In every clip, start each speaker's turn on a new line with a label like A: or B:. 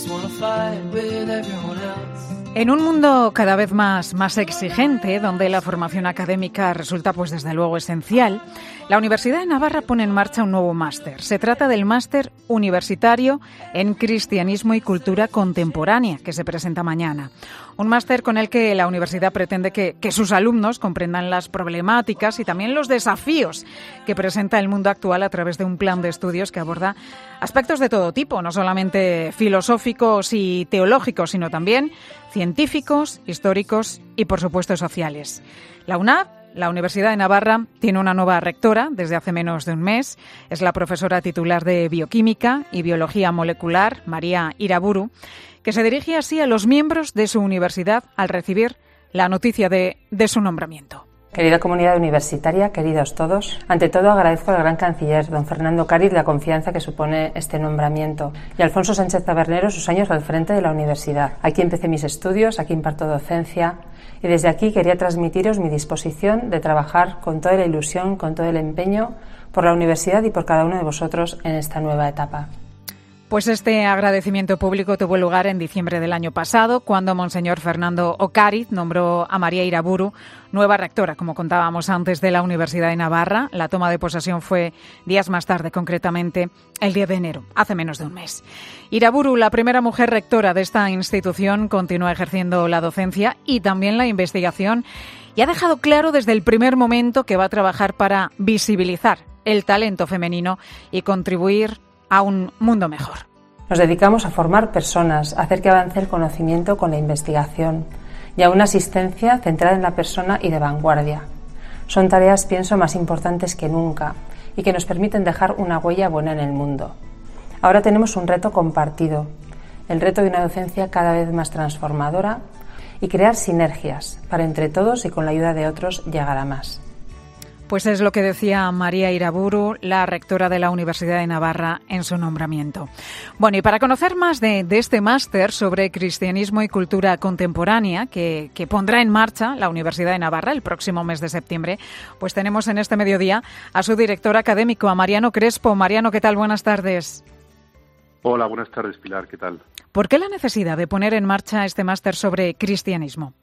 A: En un mundo cada vez más exigente, donde la formación académica resulta pues desde luego esencial, la Universidad de Navarra pone en marcha un nuevo máster. Se trata del Máster Universitario en Cristianismo y Cultura Contemporánea, que se presenta mañana. Un máster con el que la universidad pretende que sus alumnos comprendan las problemáticas y también los desafíos que presenta el mundo actual a través de un plan de estudios que aborda aspectos de todo tipo, no solamente filosóficos y teológicos, sino también científicos, históricos y, por supuesto, sociales. La UNAV, la Universidad de Navarra, tiene una nueva rectora desde hace menos de un mes. Es la profesora titular de Bioquímica y Biología Molecular, María Iraburu, que se dirige así a los miembros de su universidad al recibir la noticia de su nombramiento.
B: Querida comunidad universitaria, queridos todos, ante todo agradezco al gran canciller, don Fernando Cáriz, la confianza que supone este nombramiento y a Alfonso Sánchez Tabernero sus años al frente de la universidad. Aquí empecé mis estudios, aquí imparto docencia y desde aquí quería transmitiros mi disposición de trabajar con toda la ilusión, con todo el empeño por la universidad y por cada uno de vosotros en esta nueva etapa.
A: Pues este agradecimiento público tuvo lugar en diciembre del año pasado, cuando Monseñor Fernando Ocáriz nombró a María Iraburu nueva rectora, como contábamos antes, de la Universidad de Navarra. La toma de posesión fue días más tarde, concretamente el 10 de enero, hace menos de un mes. Iraburu, la primera mujer rectora de esta institución, continúa ejerciendo la docencia y también la investigación y ha dejado claro desde el primer momento que va a trabajar para visibilizar el talento femenino y contribuir a un mundo mejor.
B: Nos dedicamos a formar personas, a hacer que avance el conocimiento con la investigación y a una asistencia centrada en la persona y de vanguardia. Son tareas, pienso, más importantes que nunca y que nos permiten dejar una huella buena en el mundo. Ahora tenemos un reto compartido, el reto de una docencia cada vez más transformadora y crear sinergias para entre todos y con la ayuda de otros llegar a más.
A: Pues es lo que decía María Iraburu, la rectora de la Universidad de Navarra, en su nombramiento. Bueno, y para conocer más de este máster sobre cristianismo y cultura contemporánea que pondrá en marcha la Universidad de Navarra el próximo mes de septiembre, pues tenemos en este mediodía a su director académico, a Mariano Crespo. Mariano, ¿qué tal? Buenas tardes.
C: Hola, buenas tardes, Pilar. ¿Qué tal?
A: ¿Por qué la necesidad de poner en marcha este máster sobre cristianismo?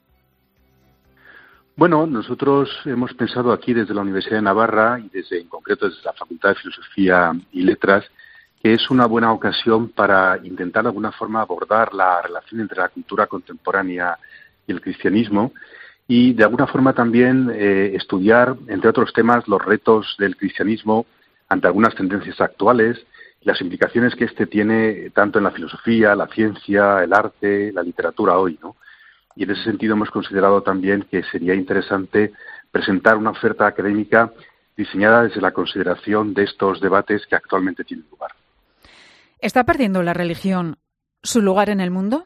C: Bueno, nosotros hemos pensado aquí desde la Universidad de Navarra y en concreto desde la Facultad de Filosofía y Letras que es una buena ocasión para intentar de alguna forma abordar la relación entre la cultura contemporánea y el cristianismo y de alguna forma también estudiar, entre otros temas, los retos del cristianismo ante algunas tendencias actuales y las implicaciones que este tiene tanto en la filosofía, la ciencia, el arte, la literatura hoy, ¿no? Y en ese sentido hemos considerado también que sería interesante presentar una oferta académica diseñada desde la consideración de estos debates que actualmente tienen lugar.
A: ¿Está perdiendo la religión su lugar en el mundo?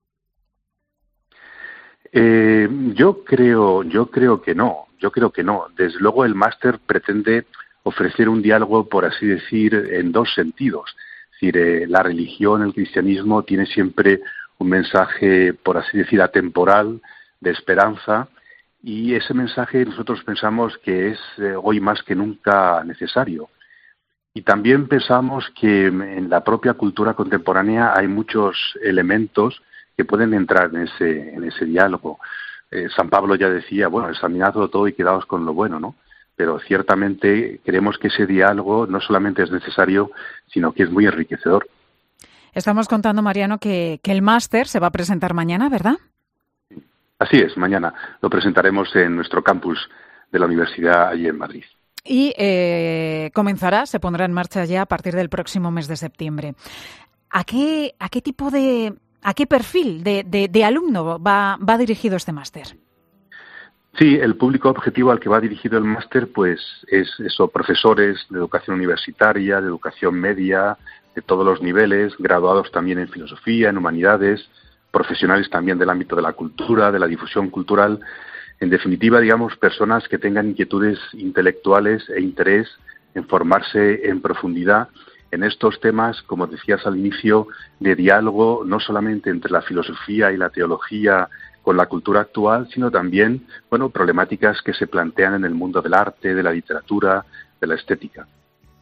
C: Yo creo que no. Desde luego el máster pretende ofrecer un diálogo, por así decir, en dos sentidos. Es decir, la religión, el cristianismo tiene siempre un mensaje, por así decir, atemporal, de esperanza, y ese mensaje nosotros pensamos que es hoy más que nunca necesario. Y también pensamos que en la propia cultura contemporánea hay muchos elementos que pueden entrar en ese diálogo. San Pablo ya decía, bueno, examinadlo todo y quedaos con lo bueno, ¿no? Pero ciertamente creemos que ese diálogo no solamente es necesario, sino que es muy enriquecedor.
A: Estamos contando, Mariano, que el máster se va a presentar mañana, ¿verdad?
C: Así es, mañana lo presentaremos en nuestro campus de la universidad allí en Madrid.
A: Y se pondrá en marcha ya a partir del próximo mes de septiembre. ¿A qué perfil de alumno va dirigido este máster?
C: Sí, el público objetivo al que va dirigido el máster pues es profesores de educación universitaria, de educación media, de todos los niveles, graduados también en filosofía, en humanidades, profesionales también del ámbito de la cultura, de la difusión cultural. En definitiva, digamos, personas que tengan inquietudes intelectuales e interés en formarse en profundidad en estos temas, como decías al inicio, de diálogo no solamente entre la filosofía y la teología con la cultura actual, sino también, problemáticas que se plantean en el mundo del arte, de la literatura, de la estética.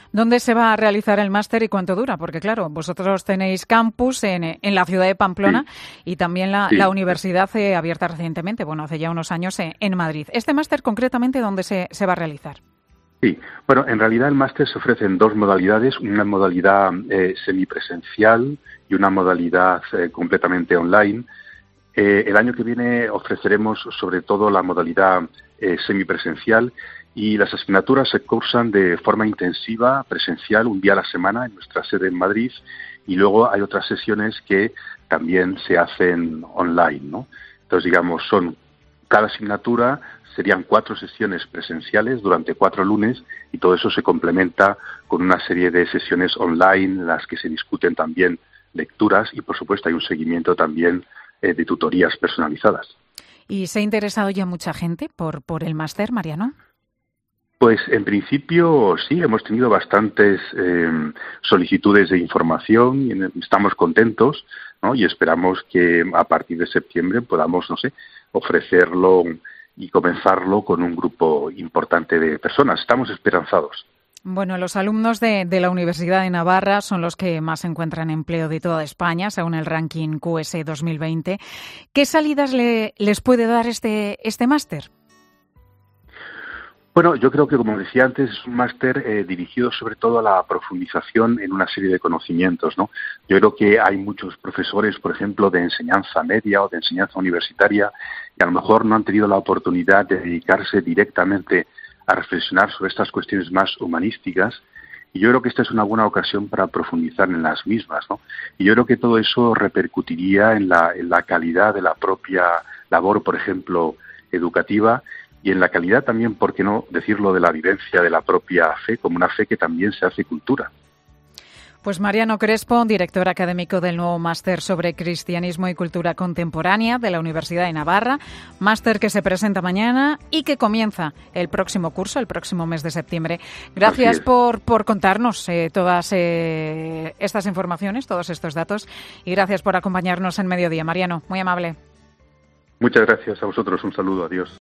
A: ¿Dónde se va a realizar el máster y cuánto dura? Porque claro, vosotros tenéis campus en la ciudad de Pamplona y también la universidad abierta recientemente, hace ya unos años en Madrid. ¿Este máster concretamente dónde se va a realizar?
C: Sí, bueno, en realidad el máster se ofrece en dos modalidades, una modalidad semipresencial y una modalidad completamente online. El año que viene ofreceremos sobre todo la modalidad semipresencial y las asignaturas se cursan de forma intensiva, presencial, un día a la semana en nuestra sede en Madrid, y luego hay otras sesiones que también se hacen online, ¿no? Entonces, digamos, cada asignatura serían 4 sesiones presenciales durante 4 lunes y todo eso se complementa con una serie de sesiones online en las que se discuten también lecturas y, por supuesto, hay un seguimiento también de tutorías personalizadas.
A: ¿Y se ha interesado ya mucha gente por el máster, Mariano?
C: Pues en principio sí, hemos tenido bastantes solicitudes de información y estamos contentos, ¿no? Y esperamos que a partir de septiembre podamos, ofrecerlo y comenzarlo con un grupo importante de personas. Estamos esperanzados.
A: Bueno, los alumnos de la Universidad de Navarra son los que más encuentran empleo de toda España, según el ranking QS 2020. ¿Qué salidas les puede dar este máster?
C: Bueno, yo creo que, como decía antes, es un máster dirigido sobre todo a la profundización en una serie de conocimientos, ¿no? Yo creo que hay muchos profesores, por ejemplo, de enseñanza media o de enseñanza universitaria, que a lo mejor no han tenido la oportunidad de dedicarse directamente a reflexionar sobre estas cuestiones más humanísticas, y yo creo que esta es una buena ocasión para profundizar en las mismas, ¿no? Y yo creo que todo eso repercutiría en la calidad de la propia labor, por ejemplo, educativa, y en la calidad también, ¿por qué no decirlo?, de la vivencia de la propia fe, como una fe que también se hace cultura.
A: Pues Mariano Crespo, director académico del nuevo máster sobre cristianismo y cultura contemporánea de la Universidad de Navarra, máster que se presenta mañana y que comienza el próximo curso, el próximo mes de septiembre. Gracias por contarnos todas estas informaciones, todos estos datos, y gracias por acompañarnos en Mediodía. Mariano, muy amable.
C: Muchas gracias a vosotros. Un saludo. Adiós.